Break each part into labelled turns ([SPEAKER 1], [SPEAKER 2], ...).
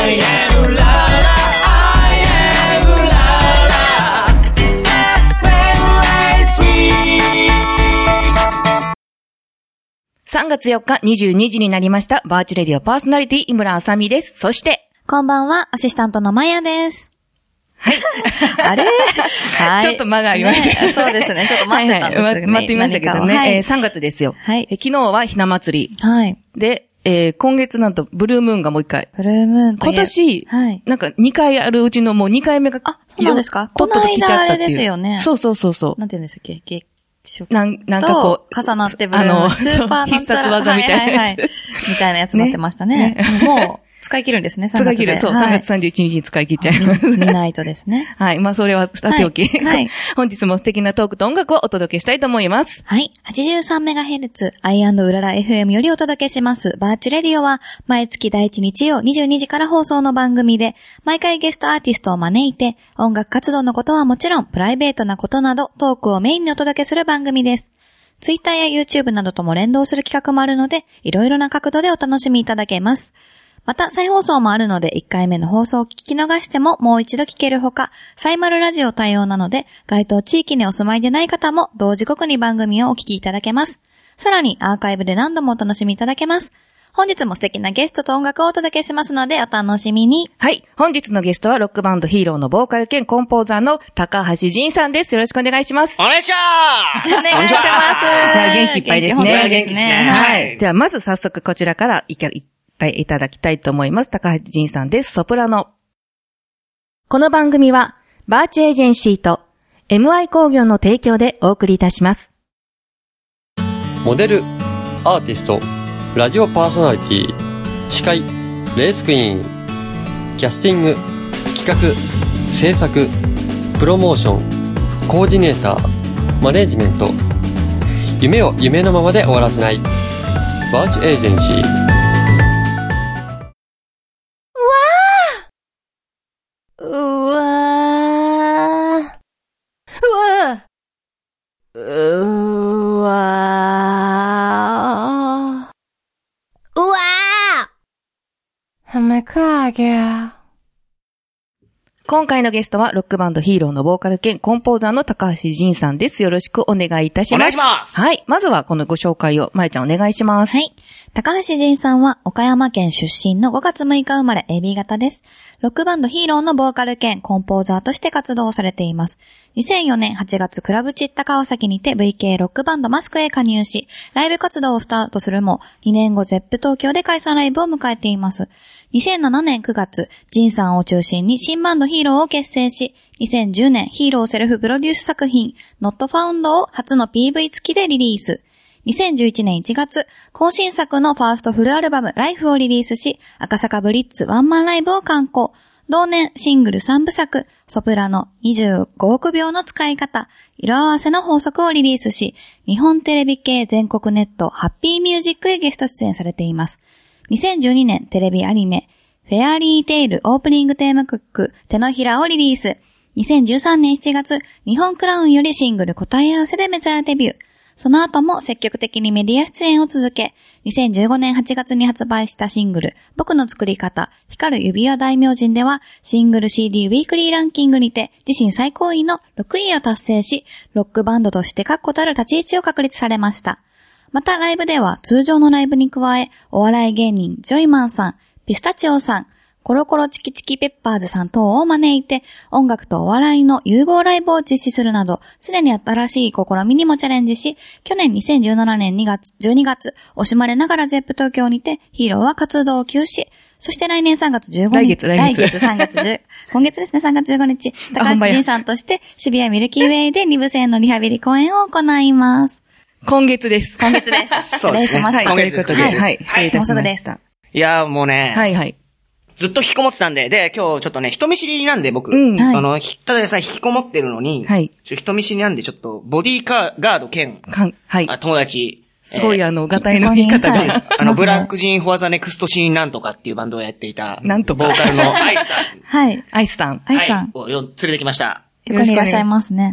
[SPEAKER 1] I am la la I am la la
[SPEAKER 2] 3月4日22時になりました。バーチュレディオパーソナリティ井村あさみです。そして、
[SPEAKER 3] こんばんは、アシスタントのまやです。
[SPEAKER 2] はい。
[SPEAKER 3] あれはい。
[SPEAKER 2] ちょっと間がありました、
[SPEAKER 3] ね。そうですね。ちょっと待ってたんですけどね。
[SPEAKER 2] はいはい、待っていましたけどね。はい3月ですよ。
[SPEAKER 3] はい。
[SPEAKER 2] 昨日はひな祭り。
[SPEAKER 3] はい。
[SPEAKER 2] で、今月なんとブルームーンがもう一回。
[SPEAKER 3] ブルームーンと
[SPEAKER 2] 今年、
[SPEAKER 3] はい。
[SPEAKER 2] なんか2回あるうちのもう2回目が。
[SPEAKER 3] あ、そうなんですか？この間あれですよね。
[SPEAKER 2] そうそうそうそう。
[SPEAKER 3] なんて言うんですっけ？
[SPEAKER 2] なんかこう。
[SPEAKER 3] 重なってブルームーン。スーパー
[SPEAKER 2] 必殺技みたいなやつ。
[SPEAKER 3] はい。みたいなやつになってましたね。もう、使い切るんですね、3月で。
[SPEAKER 2] 使い切る。そう、3月31日に使い切っちゃいます。
[SPEAKER 3] 見ないとですね。
[SPEAKER 2] はい。まあ、それはさておき。はい。本日も素敵なトークと音楽をお届けしたいと思います。
[SPEAKER 3] はい。83MHz、アイ&うらら FM よりお届けします。バーチュレディオは、毎月第1日曜22時から放送の番組で、毎回ゲストアーティストを招いて、音楽活動のことはもちろん、プライベートなことなど、トークをメインにお届けする番組です。Twitter や YouTube などとも連動する企画もあるので、いろいろな角度でお楽しみいただけます。また、再放送もあるので、1回目の放送を聞き逃してももう一度聞けるほか、サイマルラジオ対応なので、該当地域にお住まいでない方も同時刻に番組をお聞きいただけます。さらに、アーカイブで何度もお楽しみいただけます。本日も素敵なゲストと音楽をお届けしますので、お楽しみに。
[SPEAKER 2] はい。本日のゲストは、ロックバンドヒーローのボーカル兼コンポーザーの高橋仁さんです。よろしくお願いします。
[SPEAKER 1] お願いします。
[SPEAKER 3] お願いします。
[SPEAKER 2] 元気いっぱいですね。
[SPEAKER 3] 元気ですね。
[SPEAKER 2] はい。では、まず早速こちらからいただきたいと思います。高橋仁さんです。ソプラノ。この番組は、バーチュエージェンシーと MI 工業の提供でお送りいたします。
[SPEAKER 4] モデル、アーティスト、ラジオパーソナリティ、司会、レースクイーン、キャスティング、企画、制作、プロモーション、コーディネーター、マネージメント、夢を夢のままで終わらせない、バーチュエージェンシー。
[SPEAKER 2] 今回のゲストはロックバンドヒーローのボーカル兼コンポーザーの高橋仁さんです。よろしくお願いいたします。
[SPEAKER 1] お願いします。
[SPEAKER 2] はい。まずはこのご紹介を、まえちゃんお願いします。
[SPEAKER 3] はい。高橋仁さんは岡山県出身の5月6日生まれ AB 型です。ロックバンドヒーローのボーカル兼コンポーザーとして活動をされています。2004年8月クラブチッタ川崎にて VK ロックバンドマスクへ加入し、ライブ活動をスタートするも、2年後 ZEP 東京で解散ライブを迎えています。2007年9月、ジンさんを中心に新バンドヒーローを結成し、2010年ヒーローセルフプロデュース作品 Not Found を初の PV 付きでリリース。2011年1月、更新作のファーストフルアルバム Life をリリースし、赤坂ブリッツワンマンライブを刊行。同年シングル3部作、ソプラノ25億秒の使い方、色合わせの法則をリリースし、日本テレビ系全国ネットハッピーミュージックへゲスト出演されています。2012年テレビアニメ、フェアリーテイルオープニングテーマ曲、手のひらをリリース。2013年7月、日本クラウンよりシングル答え合わせでメジャーデビュー。その後も積極的にメディア出演を続け、2015年8月に発売したシングル、僕の作り方、光る指輪大明神では、シングル CD ウィークリーランキングにて、自身最高位の6位を達成し、ロックバンドとして確固たる立ち位置を確立されました。またライブでは、通常のライブに加え、お笑い芸人、ジョイマンさん、ピスタチオさん、コロコロチキチキペッパーズさん等を招いて、音楽とお笑いの融合ライブを実施するなど、すでに新しい試みにもチャレンジし、去年2017年12月、惜しまれながら ZEP 東京にて、ヒーローは活動を休止。そして来年3月15日。来月3月10、今月ですね、3月15日、高橋仁さんとして、渋谷ミルキーウェイで2部制のリハビリ公演を行います。
[SPEAKER 2] 今月です。
[SPEAKER 3] 今月です。失礼しました。
[SPEAKER 2] はい、ということで。はい。
[SPEAKER 3] はい。もうすぐです。
[SPEAKER 1] いや、もうね。
[SPEAKER 2] はいはい。
[SPEAKER 1] ずっと引きこもってたんで、今日ちょっとね、人見知りなんで僕、ただでさえ引きこもってるのに、はい。人見知りなんでちょっと、ボディーガード兼、はい。友達。
[SPEAKER 2] すごいガタイの言い方
[SPEAKER 1] が。ブラックジーンフォアザネクストシーンなんとかっていうバンドをやっていた、
[SPEAKER 2] なんとか。
[SPEAKER 1] ボーカルのアイスさん。
[SPEAKER 3] はい。
[SPEAKER 2] アイスさん。
[SPEAKER 3] アイスさん。
[SPEAKER 1] を連れてきました。
[SPEAKER 3] 横にいらっしゃいますね。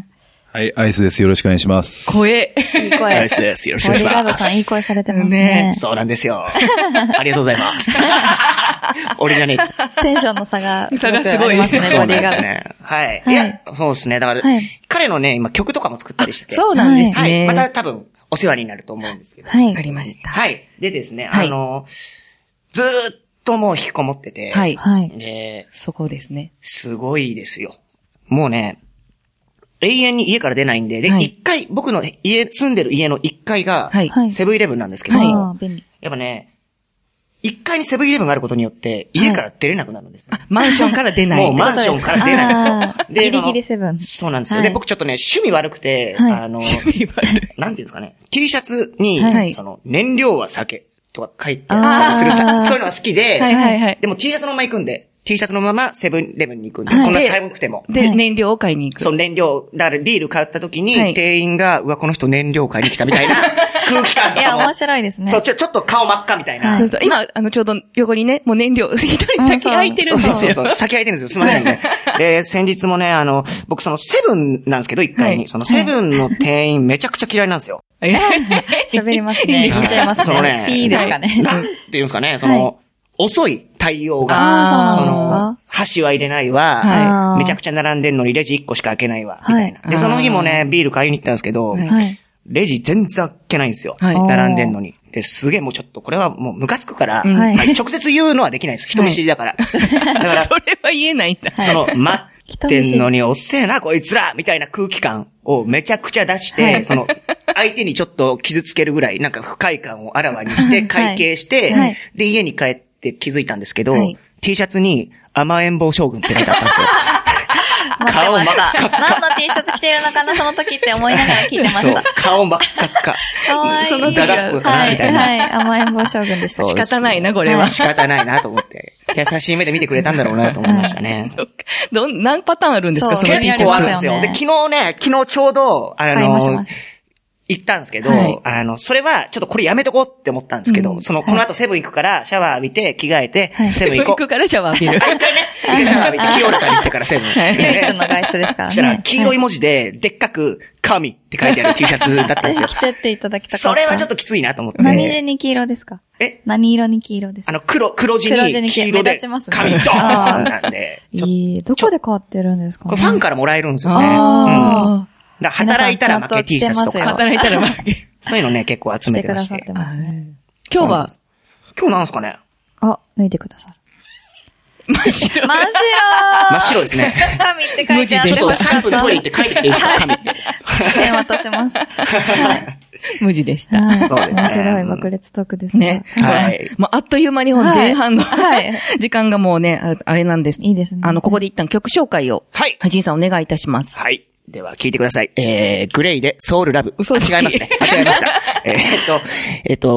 [SPEAKER 5] はい、アイスです。よろしくお願いします。
[SPEAKER 2] 声。
[SPEAKER 3] いい声。
[SPEAKER 1] アイスです。よろしくお願いします。
[SPEAKER 3] ボディーガードさんいい声されてますね。
[SPEAKER 1] そうなんですよ。ありがとうございます。俺じゃねえっつ。
[SPEAKER 3] テンションの差が
[SPEAKER 2] すごい
[SPEAKER 3] ますね、ボディーガードさん。
[SPEAKER 1] はい。いや、そうですね。だから、彼のね、今曲とかも作ったりしてて。
[SPEAKER 2] そうなんですね。
[SPEAKER 1] また多分、お世話になると思うんですけど。
[SPEAKER 3] はい。
[SPEAKER 2] ありました。
[SPEAKER 1] はい。でですね、ずーっともう引きこもってて。
[SPEAKER 2] はい。
[SPEAKER 1] で、
[SPEAKER 2] そこですね。
[SPEAKER 1] すごいですよ。もうね、永遠に家から出ないんで、で、一回、僕の住んでる家の1階が、セブンイレブンなんですけど、やっぱね、1階にセブンイレブンがあることによって、家から出れなくなるんです、ね。
[SPEAKER 2] マンションから出ない。
[SPEAKER 1] もうマンションから出ないんですよ。
[SPEAKER 3] で、ギリギリセブン。
[SPEAKER 1] そうなんですよ。で、僕ちょっとね、趣味悪くて、なんていうんですかね、T シャツに、燃料は酒とか書いてあったりするさ、そういうのが好きで、でも T シャツのまま行くんで、T シャツのままセブンイレブンに行くんで、こんな寒くても。
[SPEAKER 2] で、燃料を買いに行く。
[SPEAKER 1] そう、燃料、だからビール買った時に、店員が、うわ、この人燃料買いに来たみたいな空気感とかも。
[SPEAKER 3] いや、面白いですね。
[SPEAKER 1] そう、ちょっと顔真っ赤みたいな。
[SPEAKER 2] そうそう、今、ちょうど横にね、もう燃料、一人先空いてるんですよ。
[SPEAKER 1] そう、先空いてるんですよ。すみませんね。で、先日もね、僕そのセブンなんですけど、1階に。そのセブンの店員めちゃくちゃ嫌いなんですよ。
[SPEAKER 3] 喋りますね。言っちゃいますね。いいですかね。
[SPEAKER 1] なんて言うんですかね、遅い対応が。
[SPEAKER 3] そうなんですか？
[SPEAKER 1] 箸は入れないわ。めちゃくちゃ並んでんのにレジ1個しか開けないわ。みたいな。で、その日もね、ビール買いに行ったんですけど、レジ全然開けないんですよ。並んでんのに。で、すげえもうちょっと、これはもうムカつくから、直接言うのはできないです。人見知りだから。だから、
[SPEAKER 2] それは言えないんだ。
[SPEAKER 1] 待ってんのにおっせえな、こいつらみたいな空気感をめちゃくちゃ出して、相手にちょっと傷つけるぐらい、なんか不快感をあらわにして、会計して、で、家に帰って気づいたんですけど、T シャツに甘えん坊将軍って書いてあったんですよ。
[SPEAKER 3] 待ってました。何の T シャツ着てるのかな、その時って思いながら聞いてました。
[SPEAKER 1] そう、顔真っ赤っか。
[SPEAKER 3] かわいい。
[SPEAKER 2] その時
[SPEAKER 1] は、
[SPEAKER 3] はい、甘えん坊将軍でした。
[SPEAKER 2] 仕方ないな、これは。
[SPEAKER 1] 仕方ないなと思って。優しい目で見てくれたんだろうなと思いましたね。
[SPEAKER 2] 何パターンあるんですか、
[SPEAKER 1] その T シャツ。結構あるんですよ。で、昨日ちょうど、行ったんですけど、それは、ちょっとこれやめとこうって思ったんですけど、この後セブン行くから、シャワー浴びて、着替えて、セブン行こう。
[SPEAKER 2] 行くからシャワー浴びる。
[SPEAKER 1] 一回シャワー浴びて、気をれたりしてからセブン。
[SPEAKER 3] 唯一の外出ですからね。
[SPEAKER 1] そしたら、黄色い文字で、でっかく、神って書いてある T シャツだったんですよ。
[SPEAKER 3] ぜひ着てっていただきたかった。
[SPEAKER 1] それはちょっときついなと思って。
[SPEAKER 3] 何地に黄色ですか？何色に黄色ですか？
[SPEAKER 1] 黒地に黄色で、神ドーンなんで。
[SPEAKER 3] どこで買ってるんですか？
[SPEAKER 1] これファンからもらえるんですよね。働いたら負け T シャツとか。
[SPEAKER 2] 働いたら負け。
[SPEAKER 1] そういうのね、結構集めてまして。
[SPEAKER 2] 今日
[SPEAKER 1] なんすかね？
[SPEAKER 3] 脱いでくださる。
[SPEAKER 1] 真っ白ですね。
[SPEAKER 3] 神って書いてあって。
[SPEAKER 1] ちょっと3分トイレ行って書いてきていいですか？神って。
[SPEAKER 3] 電話とします。
[SPEAKER 2] 無事でした。
[SPEAKER 1] そうですね。
[SPEAKER 3] 面白い爆裂トークですね。
[SPEAKER 2] はい。あっという間に前半の時間がもうね、あれなんです。
[SPEAKER 3] いいですね。
[SPEAKER 2] ここで一旦曲紹介を。はい。ジンさんお願いいたします。
[SPEAKER 1] はい。では、聞いてください。グレイでソウルラブ。違いますね。間違えました。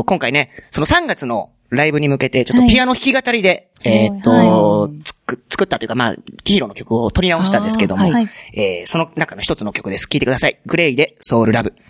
[SPEAKER 1] 今回ね、その3月のライブに向けて、ちょっとピアノ弾き語りで、作ったというか、ヒーローの曲を取り直したんですけども、その中の一つの曲です。聞いてください。グレイでソウルラブ。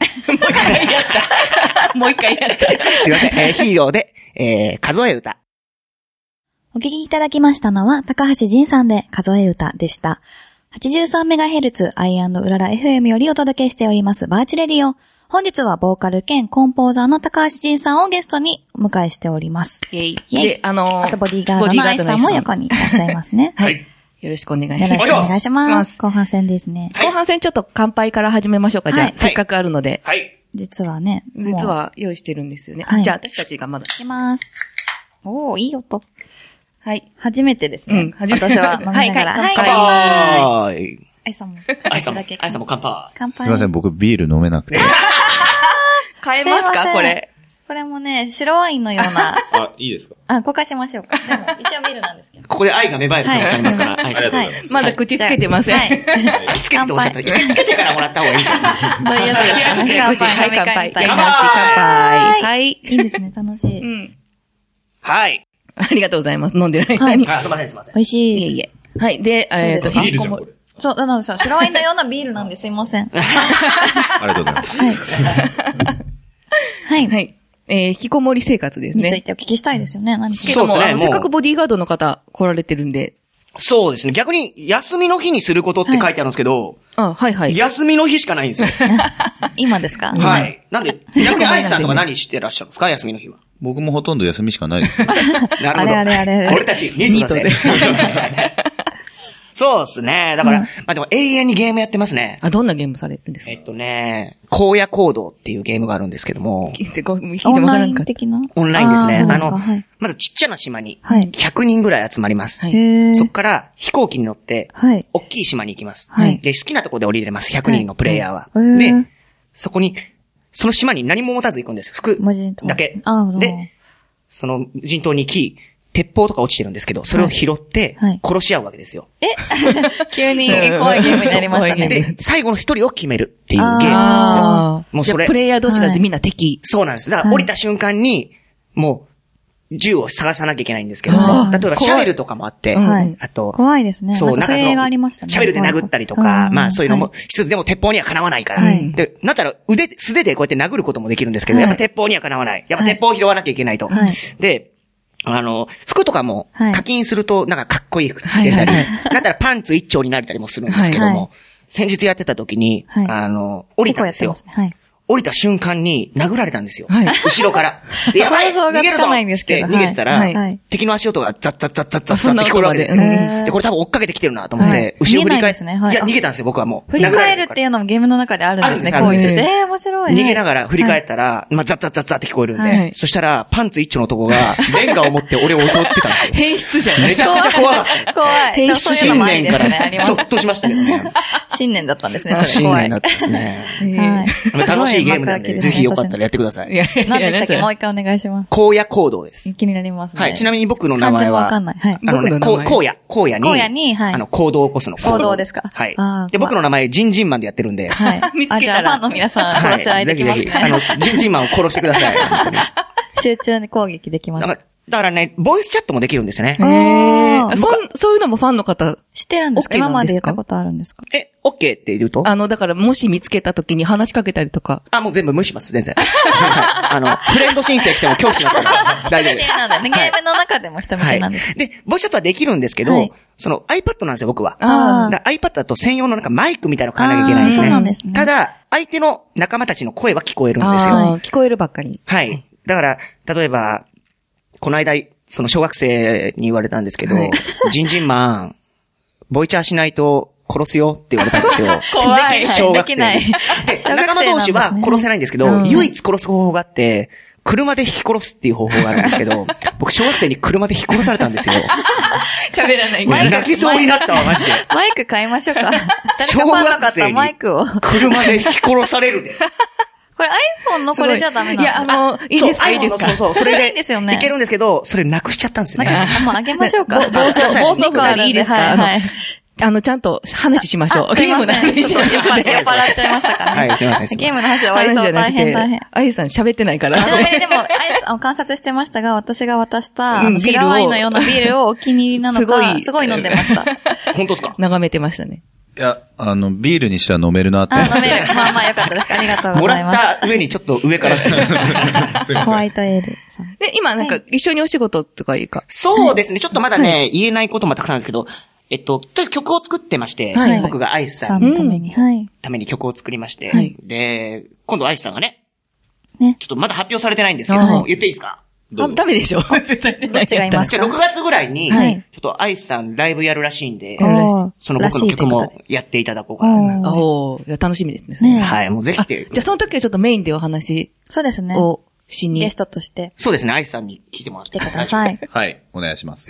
[SPEAKER 2] もう一回やった。
[SPEAKER 1] すいません。ヒーローで、数え歌。
[SPEAKER 3] お聞きいただきましたのは、高橋仁さんで数え歌でした。83MHz I&うらら FM よりお届けしておりますバーチレディオ。本日はボーカル兼コンポーザーの高橋仁さんをゲストにお迎えしております。
[SPEAKER 2] で、
[SPEAKER 3] あとボディーガードのアイさんも横にいらっしゃいますね。
[SPEAKER 2] はい。よろしくお願いします。
[SPEAKER 3] よろしくお願いします。後半戦ですね。
[SPEAKER 2] 後半戦ちょっと乾杯から始めましょうか。じゃあ、せっかくあるので。
[SPEAKER 1] はい。
[SPEAKER 3] 実はね。
[SPEAKER 2] 実は用意してるんですよね。じゃあ、私たちがまだ。
[SPEAKER 3] いきます。おー、いい音。
[SPEAKER 2] はい。
[SPEAKER 3] 初めてですね。私は飲みながら。
[SPEAKER 1] はい、乾杯。
[SPEAKER 3] アイさんも。
[SPEAKER 1] アイさんも乾杯。
[SPEAKER 3] 乾杯。
[SPEAKER 5] すいません、僕ビール飲めなくて。
[SPEAKER 2] 変えますかこれ。
[SPEAKER 3] これもね、白ワインのような。
[SPEAKER 5] いいですか？
[SPEAKER 3] 交換しましょうか。でも、一応ビールなんですけど。
[SPEAKER 1] ここで愛が芽生える可能性ありますから、アイさん。
[SPEAKER 5] はい。
[SPEAKER 2] まだ口つけてません。
[SPEAKER 1] つけておっしゃった。一回つけてからもらった方がいいじゃん。
[SPEAKER 3] どういうやつですか？
[SPEAKER 2] はい、乾杯。乾杯。
[SPEAKER 3] はい。いいですね、楽しい。
[SPEAKER 1] はい。
[SPEAKER 2] ありがとうございます。飲んでる間に。
[SPEAKER 1] すいません。
[SPEAKER 3] 美味しい。
[SPEAKER 2] いえいえ。はい。で、
[SPEAKER 1] ビールじゃん、これ。
[SPEAKER 3] そう、なんですよ。白ワインのようなビールなんですいません。
[SPEAKER 5] ありがとうございます。
[SPEAKER 3] はい。
[SPEAKER 2] はい。引きこもり生活ですね。
[SPEAKER 3] についてお聞きしたいですよね。
[SPEAKER 1] そうですね。
[SPEAKER 2] せっかくボディーガードの方来られてるんで、
[SPEAKER 1] そうですね。逆に、休みの日にすることって書いてあるんですけど、
[SPEAKER 2] はいはい。
[SPEAKER 1] 休みの日しかないんですよ。
[SPEAKER 3] 今ですか？
[SPEAKER 1] はい。なんで、逆にアイスさんとか何してらっしゃるんですか？休みの日は。
[SPEAKER 5] 僕もほとんど休みしかないですよ。
[SPEAKER 1] なるほど。
[SPEAKER 3] あれ。
[SPEAKER 1] 俺たち、ニートだぜ。そうですね。だから、まあでも永遠にゲームやってますね。
[SPEAKER 2] どんなゲームされるんですか？
[SPEAKER 1] 荒野行動っていうゲームがあるんですけども。
[SPEAKER 2] 聞いても
[SPEAKER 3] オンライン的な？
[SPEAKER 1] オンラインですね。
[SPEAKER 3] ま
[SPEAKER 1] ずちっちゃな島に、100人ぐらい集まります。そこから飛行機に乗って、大きい島に行きます。で、好きなところで降りれます。100人のプレイヤーは。で、その島に何も持たず行くんです。服だけ。で、その人島に行き、鉄砲とか落ちてるんですけど、それを拾って、殺し合うわけですよ。
[SPEAKER 3] 急に怖いゲームになりましたね。
[SPEAKER 1] で、最後の一人を決めるっていうゲームなんですよ。もうそれ。
[SPEAKER 2] プレイヤー同士がみんな敵。
[SPEAKER 1] そうなんです。だから降りた瞬間に、もう、銃を探さなきゃいけないんですけども、例えばシャベルとかもあって、あと、
[SPEAKER 3] 怖いですね。そういう映画ありましたね。
[SPEAKER 1] シャベルで殴ったりとか、まあそういうのも、一つでも鉄砲にはかなわないから。で、なったら素手でこうやって殴ることもできるんですけど、やっぱ鉄砲にはかなわない。やっぱ鉄砲を拾わなきゃいけないと。で、服とかも課金するとなんかかっこいい服着れたり、だったらパンツ一丁になれたりもするんですけども、先日やってた時に、降りたんですよ。降りた瞬間に殴られたんですよ。後ろから。やばい逃げるぞって逃げてたら、敵の足音がザッザッザッザッザッザッって聞こえるわけですよ。で、これ多分追っかけてきてるなと思って、後ろ振り返って、いや、逃げたんですよ、僕はもう。
[SPEAKER 3] 振り返るっていうのもゲームの中であるんですね、行為として。面白い。
[SPEAKER 1] 逃げながら振り返ったら、まあ、ザッザッザッザッって聞こえるんで、そしたら、パンツ一丁の男が、レンガを持って俺を襲ってたんですよ。
[SPEAKER 2] 変質じゃん。
[SPEAKER 1] めちゃくちゃ怖かったです。
[SPEAKER 3] 怖い。変質そういうのもありですね、あります。
[SPEAKER 1] ちょっとしましたけどね。
[SPEAKER 3] 新年だったんですね、それ怖い。
[SPEAKER 1] 新年だったんですね。楽しいゲームなんで、ぜひよかったらやってください。
[SPEAKER 3] 何でしたっけ？もう一回お願いします。
[SPEAKER 1] 荒野行動です。
[SPEAKER 3] 気になりますね。
[SPEAKER 1] はい。ちなみに僕の名前は、
[SPEAKER 3] わかんない。はい。
[SPEAKER 1] 荒野に、行動を起こすの。
[SPEAKER 3] 行動ですか？
[SPEAKER 1] はい。で、僕の名前、ジンジンマンでやってるんで。
[SPEAKER 3] はい。見つけたら。ファンの皆さん、殺し合いできますね。
[SPEAKER 1] ぜひ、ジンジンマンを殺してください。
[SPEAKER 3] 集中に攻撃できます。
[SPEAKER 1] だからね、ボイスチャットもできるんですよね。
[SPEAKER 2] そういうのもファンの方。
[SPEAKER 3] 知ってるんですか？今まで言ったことあるんですか？
[SPEAKER 1] OK って言うと
[SPEAKER 2] だからもし見つけた時に話しかけたりとか。
[SPEAKER 1] もう全部無視します、全然。フレンド申請来ても拒否しますから。
[SPEAKER 3] 大丈夫。人見知りなんだね。ゲームの中でも人見知りなんです。
[SPEAKER 1] で、ボイスチャットはできるんですけど、その iPad なんですよ、僕は。iPad だと専用のなんかマイクみたいなの買わなきゃいけないんですね。
[SPEAKER 3] そうなんですね。
[SPEAKER 1] ただ、相手の仲間たちの声は聞こえるんですよ。
[SPEAKER 2] 聞こえるばっかり。
[SPEAKER 1] はい。だから、例えば、この間、その小学生に言われたんですけど、ジンジンマン、ボイチャーしないと殺すよって言われたんですよ。
[SPEAKER 3] 怖い。
[SPEAKER 1] 小学生。で、仲間同士は殺せないんですけど、唯一殺す方法があって、車で引き殺すっていう方法があるんですけど、僕小学生に車で引き殺されたんですよ。
[SPEAKER 2] 喋らないから。
[SPEAKER 1] 泣きそうになったわ、マジで。
[SPEAKER 3] マイク買いましょうか。小学生に
[SPEAKER 1] 車で引き殺されるで。
[SPEAKER 3] これ iPhone のこれじゃダメなの？
[SPEAKER 2] いや、いいですか、いいですか。
[SPEAKER 1] そう。それで、
[SPEAKER 3] いいですよね。
[SPEAKER 1] いけるんですけど、それなくしちゃったんですよね。
[SPEAKER 3] もうあげましょうか。
[SPEAKER 2] 暴走具ありいいですか？はい。ちゃんと話しましょう。
[SPEAKER 3] すいません。ちょっと酔っ払っちゃいましたからね。
[SPEAKER 1] はい、すいません。
[SPEAKER 3] ゲームの話で終わりそう。大変。
[SPEAKER 2] アイスさん喋ってないから。
[SPEAKER 3] ちなみにでも、アイス観察してましたが、私が渡した白ワインのようなビールをお気に入りなのか、すごい飲んでました。
[SPEAKER 1] 本当ですか？
[SPEAKER 2] 眺めてましたね。
[SPEAKER 5] いや、ビールにしては飲めるなって。
[SPEAKER 3] 飲める。まあよかったです。ありがとうございます。
[SPEAKER 1] もらった上にちょっと上からする。
[SPEAKER 3] ホワイトエールさん。
[SPEAKER 2] で、今なんか一緒にお仕事とかいいか。
[SPEAKER 1] そうですね。ちょっとまだね、言えないこともたくさんあるんですけど、とりあえず曲を作ってまして、僕がアイスさんのために曲を作りまして、で、今度アイスさんがね、ちょっとまだ発表されてないんですけども、言っていいですか？
[SPEAKER 2] ダメでしょ？発表されてない。
[SPEAKER 3] 違いますか？
[SPEAKER 1] じゃあ6月ぐらいに、ちょっとアイスさんライブやるらしいんで、その僕の曲もやっていただこうかな。
[SPEAKER 2] 楽しみですね。
[SPEAKER 1] はい、もうぜひって。
[SPEAKER 2] じゃあその時はちょっとメインでお話。
[SPEAKER 3] そうですね。
[SPEAKER 2] をしに。
[SPEAKER 3] ゲストとして。
[SPEAKER 1] そうですね、アイスさんに聞いてもらって。
[SPEAKER 3] 来てください。
[SPEAKER 5] はい、お願いします。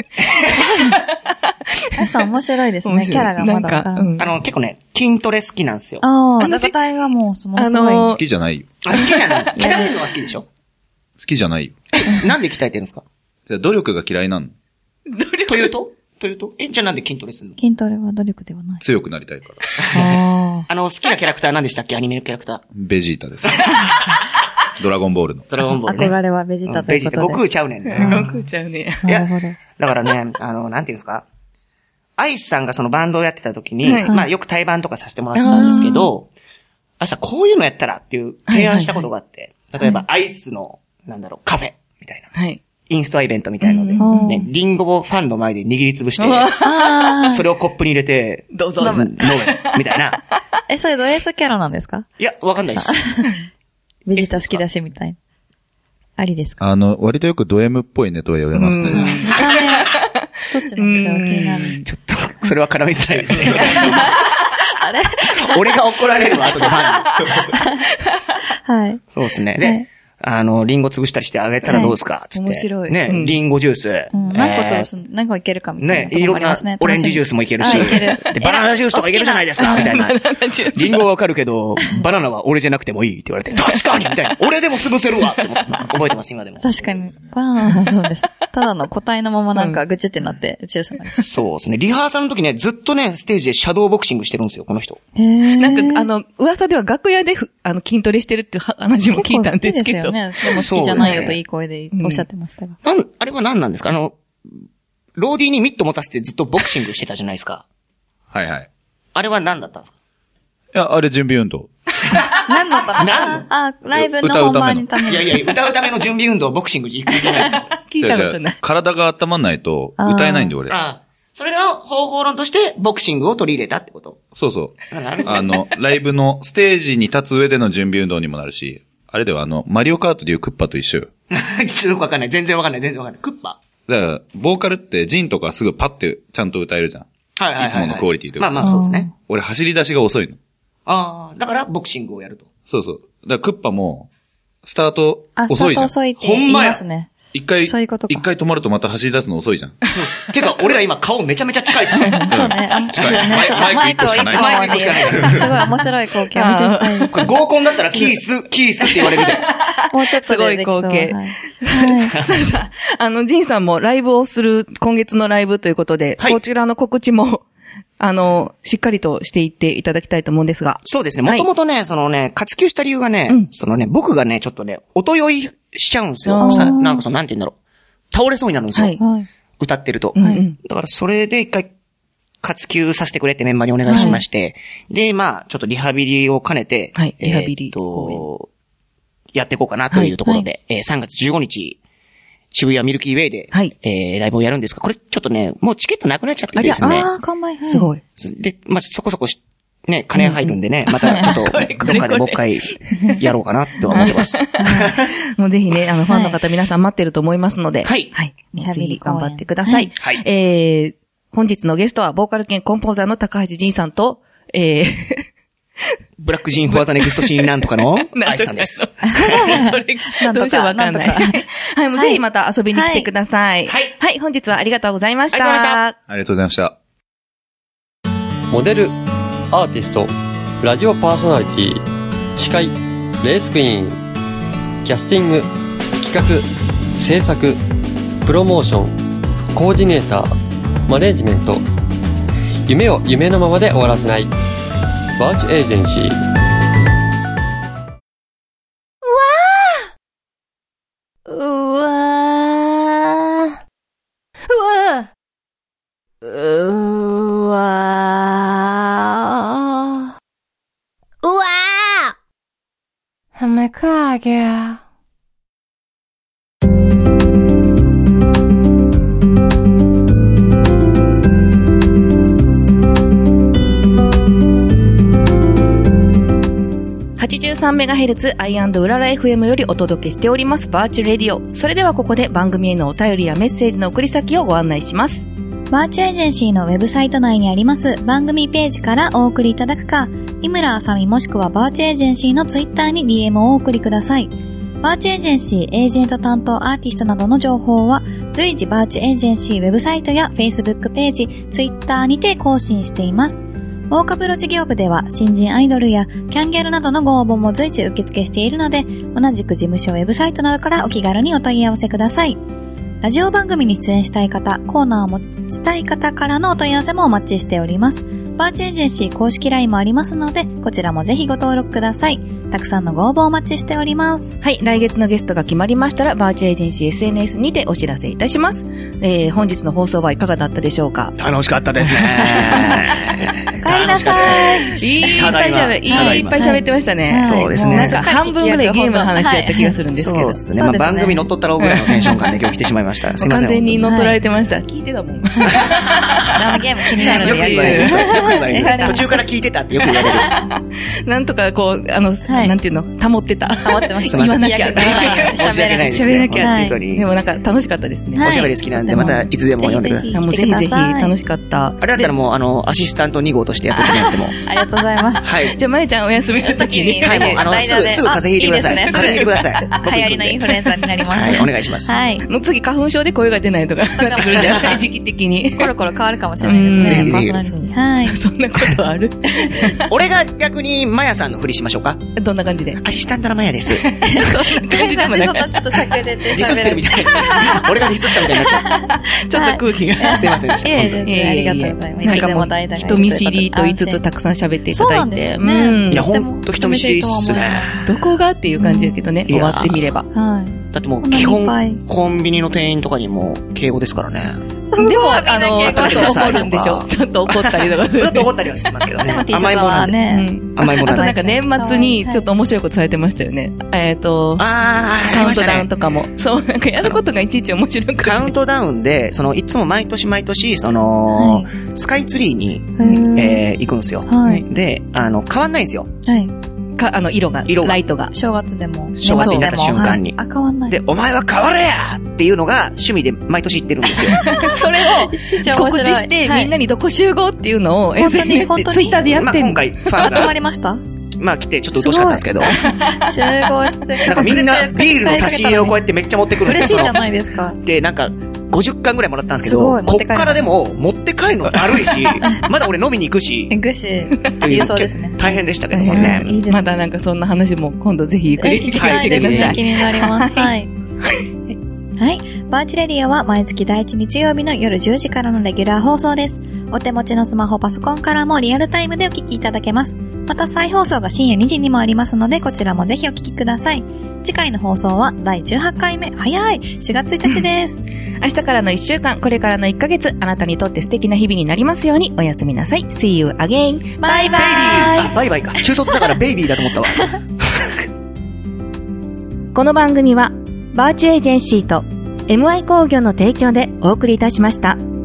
[SPEAKER 3] アイスさん面白いですね。キャラがまだわからない。
[SPEAKER 1] 結構ね、筋トレ好きなんですよ。
[SPEAKER 3] 中体がもう、すごい。
[SPEAKER 5] 好きじゃないよ。
[SPEAKER 1] 好きじゃない鍛えるのは好きでしょ？
[SPEAKER 5] 好きじゃないよ。
[SPEAKER 1] なんで鍛えてるんですか？
[SPEAKER 5] 努力が嫌いなの。
[SPEAKER 1] というとじゃあなんで筋トレするの？
[SPEAKER 3] 筋トレは努力ではない。
[SPEAKER 5] 強くなりたいから。
[SPEAKER 1] 好きなキャラクター何でしたっけ？アニメのキャラクター。
[SPEAKER 5] ベジータです。ドラゴンボールの。
[SPEAKER 1] ドラゴンボールね。
[SPEAKER 3] 憧れはベジータということで。
[SPEAKER 1] 悟空ちゃうねんね。
[SPEAKER 2] 悟空ちゃうね。
[SPEAKER 3] なるほど。
[SPEAKER 1] だからね、なんていうんですか。アイスさんがそのバンドをやってた時に、まあよく対バンとかさせてもらってたんですけど、朝こういうのやったらっていう提案したことがあって、例えばアイスの、カフェみたいな。 インストアイベントみたいので、ね、リンゴをファンの前で握りつぶして、それをコップに入れて、
[SPEAKER 2] どうぞ。
[SPEAKER 1] 飲め、みたいな。
[SPEAKER 3] それド S キャラなんですか？
[SPEAKER 1] いや、わかんないです。
[SPEAKER 3] ベジータ好きだしみたいな。ありですか？
[SPEAKER 5] 割とよくド M っぽいねとは言われますね。
[SPEAKER 3] 見た目、どっちなんですよ、気になる。
[SPEAKER 1] ちょっと、それは絡みづらいですね。
[SPEAKER 3] あれ
[SPEAKER 1] 俺が怒られるわ、後でファンに。
[SPEAKER 3] はい。
[SPEAKER 1] そうですね。で、リンゴ潰したりしてあげたらどうですかつって。
[SPEAKER 2] 面白い。
[SPEAKER 1] ね、リンゴジュース。
[SPEAKER 3] 何個潰す何個いけるかみたいな。
[SPEAKER 1] ね、いろんなオレンジジュースもいけるし。で、バナナジュースとかいけるじゃないですかみたいな。リンゴはわかるけど、バナナは俺じゃなくてもいいって言われて、確かにみたいな。俺でも潰せるわって覚えてます、今でも。
[SPEAKER 3] 確かに。バナナもそうです。ただの個体のままなんかぐちってなってジュースなんです。
[SPEAKER 1] そうですね。リハーサルの時ね、ずっとね、ステージでシャドーボクシングしてるんですよ、この人。
[SPEAKER 2] なんか、噂では楽屋で筋トレしてるっていう話も聞いたんですけど。
[SPEAKER 3] 結構好きですよね。でも好きじゃないよといい声でおっしゃってましたが。
[SPEAKER 1] あれは何なんですか？ローディーにミット持たせてずっとボクシングしてたじゃないですか。
[SPEAKER 5] はいはい。
[SPEAKER 1] あれは何だったんですか？
[SPEAKER 5] いや、あれ準備運動。
[SPEAKER 3] 何だったの？ライブの本番のために。
[SPEAKER 1] いや、歌うための準備運動、ボクシング行くじゃない。
[SPEAKER 2] 聞いたことない。
[SPEAKER 5] 体が温まんないと歌えないんで俺。
[SPEAKER 1] それの方法論としてボクシングを取り入れたってこと？
[SPEAKER 5] そうそう。ライブのステージに立つ上での準備運動にもなるし、あれではマリオカートでいうクッパと一緒よ。
[SPEAKER 1] ちょっとわかんない。全然わかんない。クッパ？
[SPEAKER 5] だから、ボーカルってジンとかすぐパッてちゃんと歌えるじゃん。
[SPEAKER 1] はいはいはい。
[SPEAKER 5] いつものクオリティで。
[SPEAKER 1] まあそうですね。
[SPEAKER 5] 俺走り出しが遅いの。
[SPEAKER 1] だからボクシングをやると。
[SPEAKER 5] そうそう。だからクッパも、スタート遅いじゃん。
[SPEAKER 3] スタート遅いって言いますね。
[SPEAKER 5] 一回止まるとまた走り出すの遅いじゃん。
[SPEAKER 1] そうてか、俺ら今顔めちゃめちゃ近いっすね。
[SPEAKER 3] そうね。
[SPEAKER 5] 近い。マイク1個しかない。
[SPEAKER 1] マイク1個しかない。
[SPEAKER 3] すごい面白い光景を見せたいです。
[SPEAKER 1] これ合コンだったらキースって言われるで。
[SPEAKER 3] もうちょっと
[SPEAKER 2] すごい光景。さあ、ジンさんもライブをする、今月のライブということで、こちらの告知も、しっかりとしていっていただきたいと思うんですが。
[SPEAKER 1] そうですね。もともとね、活休した理由がね、僕がね、ちょっとね、音酔いしちゃうんですよ。なんかなんて言うんだろう。倒れそうになるんですよ。歌ってると。だからそれで一回、活休させてくれってメンバーにお願いしまして、で、まあ、ちょっとリハビリを兼ねて、
[SPEAKER 2] リハビリ
[SPEAKER 1] やっていこうかなというところで、3月15日、渋谷ミルキーウェイで、ライブをやるんですが、これちょっとね、もうチケットなくなっちゃってですね。
[SPEAKER 3] 完売。
[SPEAKER 2] すごい。
[SPEAKER 1] で、まあ、そこそこね、金入るんでね、またちょっと、どっかでもう一回やろうかなって思ってます。
[SPEAKER 2] もうぜひね、ファンの方皆さん待ってると思いますので、
[SPEAKER 1] はい。
[SPEAKER 3] リハビリ
[SPEAKER 2] 頑張ってください。
[SPEAKER 1] はい。
[SPEAKER 2] 本日のゲストは、ボーカル兼コンポーザーの高橋仁さんと、
[SPEAKER 1] ブラックジーンフォアザネクストシーンなんとかのアイスさんです。
[SPEAKER 2] それ、どうしようわかんない。はい、もうぜひまた遊びに来てください。はい。はい、本日はありがとうございました。
[SPEAKER 5] ありがとうございました。
[SPEAKER 4] モデル、アーティスト、ラジオパーソナリティ、司会、レースクイーン、キャスティング、企画、制作、プロモーション、コーディネーター、マネージメント、夢を夢のままで終わらせないバーチエージェンシー。
[SPEAKER 2] 83MHz I& うらら FM よりお届けしておりますバーチュレディオ。それではここで番組へのお便りやメッセージの送り先をご案内します。
[SPEAKER 3] バーチュエージェンシーのウェブサイト内にあります番組ページからお送りいただくか、井村あさみもしくはバーチュエージェンシーのツイッターに DM をお送りください。バーチュエージェンシー、エージェント担当アーティストなどの情報は随時バーチュエージェンシーウェブサイトや Facebook ページ、ツイッターにて更新しています。大カプロ事業部では新人アイドルやキャンギャルなどのご応募も随時受付しているので、同じく事務所ウェブサイトなどからお気軽にお問い合わせください。ラジオ番組に出演したい方、コーナーを持ちたい方からのお問い合わせもお待ちしております。バーチュエージェンシー公式 LINE もありますので、こちらもぜひご登録ください。 たくさんのご応募お待ちしております。
[SPEAKER 2] はい。来月のゲストが決まりましたら、バーチャルエージェンシー SNS にてお知らせいたします。本日の放送はいかがだったでしょうか？
[SPEAKER 1] 楽しかったですね。
[SPEAKER 3] お帰りなさい。
[SPEAKER 2] いっぱい喋ってましたね。
[SPEAKER 1] そうですね。
[SPEAKER 2] なんか半分ぐらいゲームの話やった気がするんですけど。
[SPEAKER 1] そうですね。まあ番組乗っ取ったろうぐらいのテンション感で今日来てしまいました。すいません。
[SPEAKER 2] 完全に乗っ取られてました。聞いてたもん。
[SPEAKER 3] ゲーム気になるんで。
[SPEAKER 1] よく言われる。途中から聞いてたってよく言われる。
[SPEAKER 2] なんとかこう、なんていうの、保ってた。
[SPEAKER 3] 保ってました。
[SPEAKER 2] 言わなきゃ。
[SPEAKER 1] 喋
[SPEAKER 2] らなきゃ。
[SPEAKER 1] 本当に。
[SPEAKER 2] でもなんか楽しかったですね。
[SPEAKER 1] おしゃべり好きなんで、またいつでも読んでください。
[SPEAKER 2] もうぜひぜひ楽しかった。
[SPEAKER 1] あれだったらもう、アシスタント2号としてやってもらっても。
[SPEAKER 3] ありがとうございます。
[SPEAKER 2] はい。じゃあ、まゆちゃんお休みの時に。
[SPEAKER 1] はい、もう、すぐ風邪ひいてください。風邪ひいてください。
[SPEAKER 3] 流行りのインフルエンザになります。
[SPEAKER 1] はい、お願いします。
[SPEAKER 3] はい。
[SPEAKER 2] もう次、花粉症で声が出ないとか、なってくるんじゃないですか、時期的に。
[SPEAKER 3] コロコロ変わるかもしれないですね。パーソナリティ。はい。
[SPEAKER 2] そんなことある？
[SPEAKER 1] 俺が逆に、まやさんのふりしましょうか？
[SPEAKER 2] どんな感じで？
[SPEAKER 1] アシスタントのまやです。
[SPEAKER 2] そんな感じでもない。
[SPEAKER 3] そんなちょっとしゃくれて
[SPEAKER 1] ディスってるみたいな。俺がディスったみたいになっちゃ
[SPEAKER 2] う。ちょっと空気が。
[SPEAKER 1] すいませんでした。
[SPEAKER 3] ありがとうございます。
[SPEAKER 2] なんかもう、人見知りと言いつつたくさん喋っていただいて。
[SPEAKER 1] いや、ほんと人見知りっすね。
[SPEAKER 2] どこがっていう感じだけどね、終わってみれば。
[SPEAKER 3] はい。
[SPEAKER 1] だってもう基本、コンビニの店員とかにも敬語ですからね。
[SPEAKER 2] でも、ちょっと怒るんでしょ？ちょっと怒ったりとかする。
[SPEAKER 1] ちょっと怒ったりはしますけどね。
[SPEAKER 3] 甘いものはね。
[SPEAKER 1] 甘いもの
[SPEAKER 2] あとなんか年末にちょっと面白いことされてましたよね。カウントダウンとかも。そう、なんかやることがいちいち面白くて。
[SPEAKER 1] カウントダウンで、いつも毎年、スカイツリーに、行くんですよ。で、変わんないんですよ。
[SPEAKER 3] はい。
[SPEAKER 2] 色が、ライトが。
[SPEAKER 3] 正月に
[SPEAKER 1] なった瞬間に。
[SPEAKER 3] あ、変わんない。
[SPEAKER 1] で、お前は変われやっていうのが趣味で毎年言ってるんですよ。
[SPEAKER 2] それを告知して、みんなにどこ集合っていうのを SNS で、ツイッターでやってる。
[SPEAKER 1] 今回、ファンが。
[SPEAKER 3] 集まりました？
[SPEAKER 1] まあ来てちょっとうとしかったんですけど。
[SPEAKER 3] 集合して。
[SPEAKER 1] なんかみんなビールの差し入れをこうやってめっちゃ持ってくるんですよ。
[SPEAKER 3] 嬉しいじゃないですか。
[SPEAKER 1] で、なんか、50缶ぐらいもらったんですけど、こっからでも持って帰るのだるいし、まだ俺飲みに行くし。
[SPEAKER 3] 郵送ですね。
[SPEAKER 1] 大変でしたけどもね。
[SPEAKER 2] まだなんかそんな話も今度ぜひゆっくり聞かせてください。
[SPEAKER 3] 気になります。はい。はい。バーチレディオは毎月第1日曜日の夜10時からのレギュラー放送です。お手持ちのスマホパソコンからもリアルタイムでお聞きいただけます。また再放送が深夜2時にもありますので、こちらもぜひお聞きください。次回の放送は第18回目。早い !4 月1日です。
[SPEAKER 2] 明日からの1週間、これからの1ヶ月、あなたにとって素敵な日々になりますように、おやすみなさい。See you again!
[SPEAKER 3] バイバイ。
[SPEAKER 1] バイバイか。中卒だからベイビーだと思ったわ。
[SPEAKER 2] この番組は、バーチュエージェンシーと MI 工業の提供でお送りいたしました。